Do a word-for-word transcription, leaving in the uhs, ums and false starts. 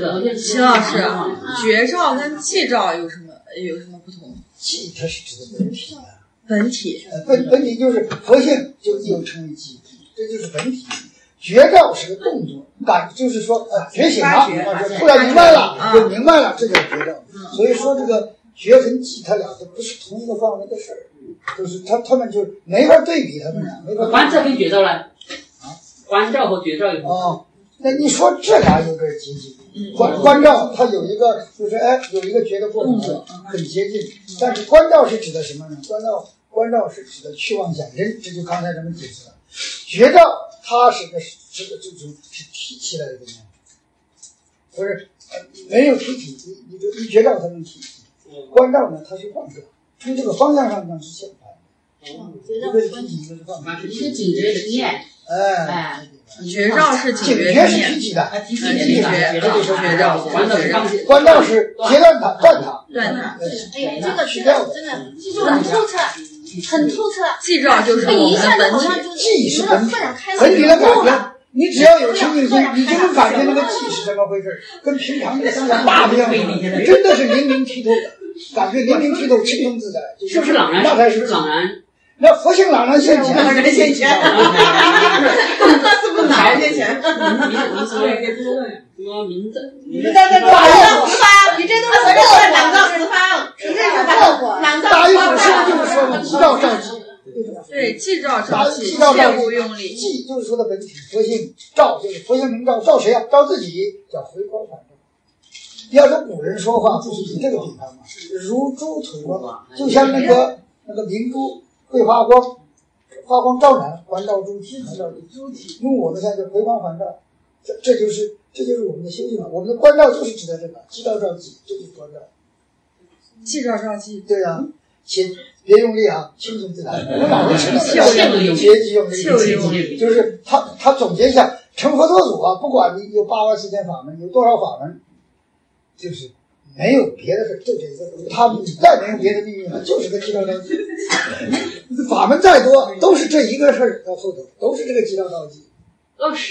秦老师，绝照跟寂照有什么有什么不同？ 寂它是指的本体啊， 本体， 呃，本本体就是佛性，就又称为寂，这就是本体。觉照是个动作，感就是说呃觉醒了，说突然明白了，就明白了，这叫觉照。所以说这个觉跟寂，它俩都不是同一个范围的事儿，就是他他们就没法对比，他们俩没法。 观照跟觉照呢？啊，观照和觉照有什么？ 哦，那你说这俩有点接近。观观照它有一个就是哎有一个觉的过程很接近，但是观照是指的什么呢？观照观照是指的去妄想真，这就刚才咱们解释了。觉照它是个这个这种是提起来的东西，不是呃没有提体，你你就你觉照它能提体，观照呢它是放照，从这个方向上讲是相反的。 嗯， 一个是提体，一个是放照。 一个警觉的念， 哎哎。 觉照是警觉觉是提体的， 提体的觉，这就是觉照。 观照是截断它、断它、 断它。 哎呀，这个真的真的很透彻，很透彻。 寂照就是我们的本体， 寂是本体，本体的感觉。你只要有清净心，你就能感觉那个寂是怎么回事，跟平常的思想大不一样，真的是灵灵剔透的，感觉灵灵剔透、轻松自在。 是不是朗然？ 那才是朗然。 那佛性朗然现前， 朗然现前，那是不朗然现前？ 什么名字？ 你这这朗藏十方，你这都是过朗藏十方，你这是过过。 大一本书就是说嘛，寂照照寂。 对，寂照照寂，切勿用力。 寂就是说的本体，佛性照就是佛性明照，照谁啊？照自己，叫回光返照。要是古人说话，不是以这个比方嘛，如珠推光，就像那个那个明珠会发光，发光照燃，环照诸体，环照诸体。用我们现在就回光返照，这这就是这就是我们的修行了。我们的观照就是指的这个，寂照照寂，这就是观照。 寂照照寂， 对呀、啊，请别用力啊，轻松自然。我哪会知道？切忌用力，就是他他总结一下，成佛作祖啊，不管你有八万四千法门，有多少法门，就是没有别的事，就这个。他们再没有别的秘密了，就是个寂照照寂。法门再多，都是这一个事儿到后头，都是这个寂照照寂。 哦，是。